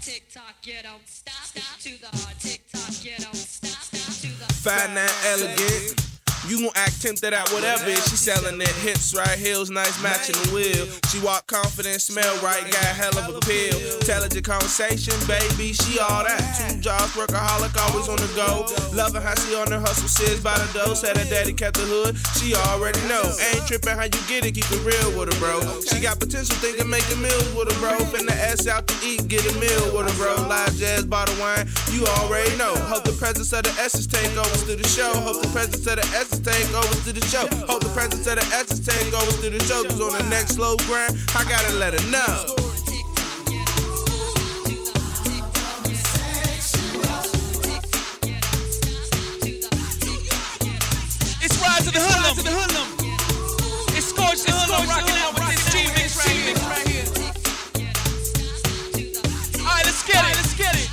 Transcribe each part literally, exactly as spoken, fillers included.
Five nine elegant. You gon' act tempted at whatever. She selling it, hips right, heels nice, matching the wheel. She walk confident, smell right, got hell of a pill. Intelligent conversation, baby, she all that. Two jobs, workaholic, always on the go. Loving how she on the hustle, sits by the dough. Said her daddy kept the hood, she already know. Ain't tripping how you get it, keep it real with her, bro. She got potential, thinking making meals with her, bro. Finna ass out to eat, get a meal with her, bro. Live jazz, bottle wine, you already know. Hope the presence of the S's take over to the show. Hope the presence of the S's take over to the show. Hope the presence of the S's take over to the show. Cause on the next slow grind, I gotta let her know. It's Rise of the Hoodlum. It's Scorch the Hoodlum rocking out with this G-Mix right here. Alright, let's get it, let's get it.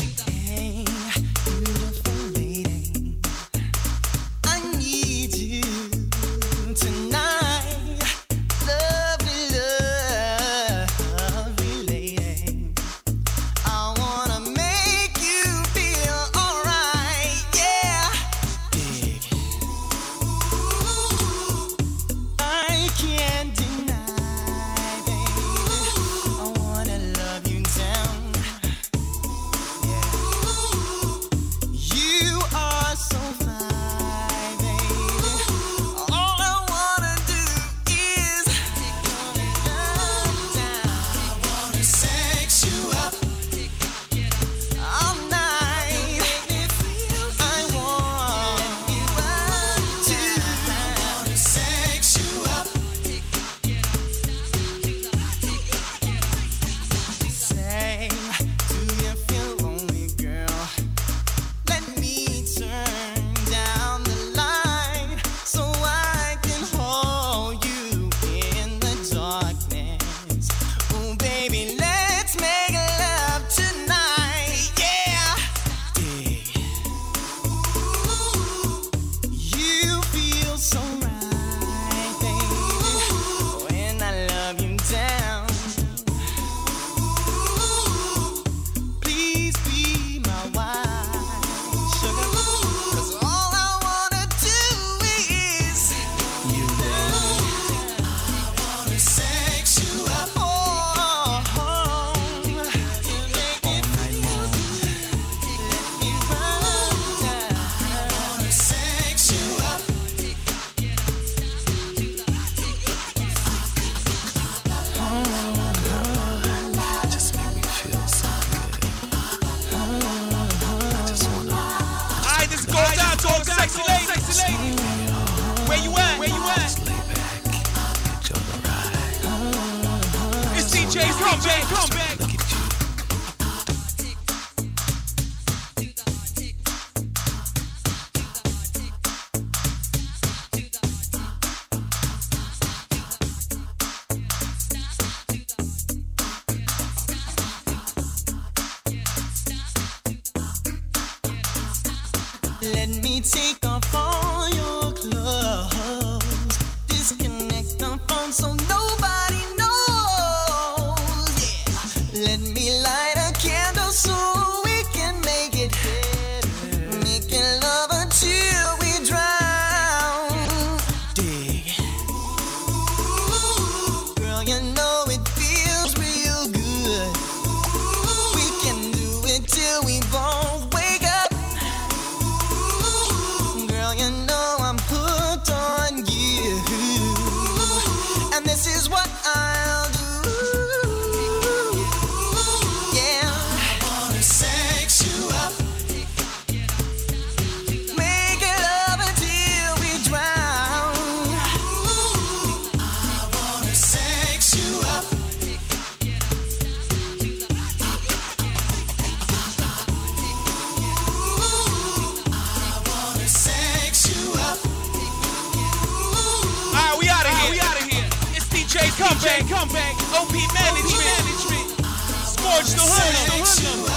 Let me take off all your clothes. Disconnect the phone so nobody knows. Yeah. Let me light a candle so we can make it better. Making love until we drown. Dig. Girl, you know it feels real good. We can do it till we both wake up. Girl, you know I'm hooked on you, and this is what I'll do. Yeah, I wanna sex you up, make it love until we drown. I wanna sex you up. Alright, we out of here. We out of here. It's D J Comeback. Comeback. O P Management. Management. Scorch the Hoodlum.